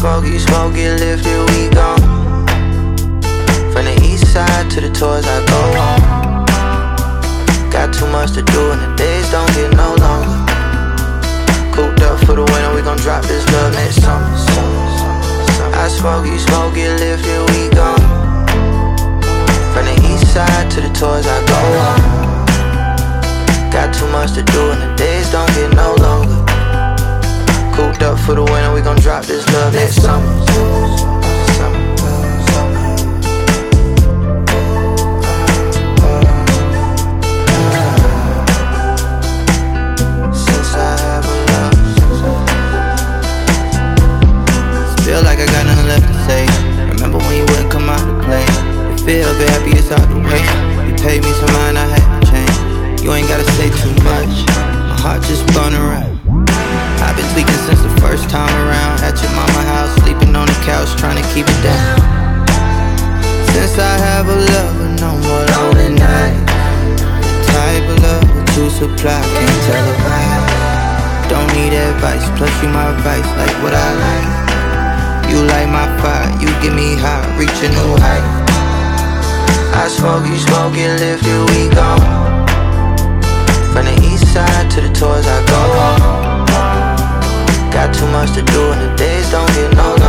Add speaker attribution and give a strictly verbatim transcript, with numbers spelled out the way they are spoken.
Speaker 1: smoke, you smoke, get lifted, we gone. From the east side to the tours, I go home. Got too much to do and the days don't get no longer. Cooped up for the winter, we gon' drop this love next summer. I smoke, you smoke, get lifted, we gone. From the east side to the tours, I go home. Got too much to do and the days don't get no longer. Cooped up for the winter, we gon' drop this love next summer. Since I have a love, feel like I got nothing left to say. Remember when you wouldn't come out to play? You feel good, happy it's out the way. You paid me some mind, I had to change. You ain't gotta say too much, my heart just spun around. I've been tweaking since the first time around. At your mama house, sleeping on the couch, trying to keep it down. Since I have a lover, no more lonely nights. The type of love that you supply, can't tell a lie. Don't need advice, plus you my vice, like what I like. You light my fire, you get me high, reach a new height. I smoke, you smoke, get lifted, we gone. From the east side to the tours, I go home. Got too much to do and the days don't get no longer.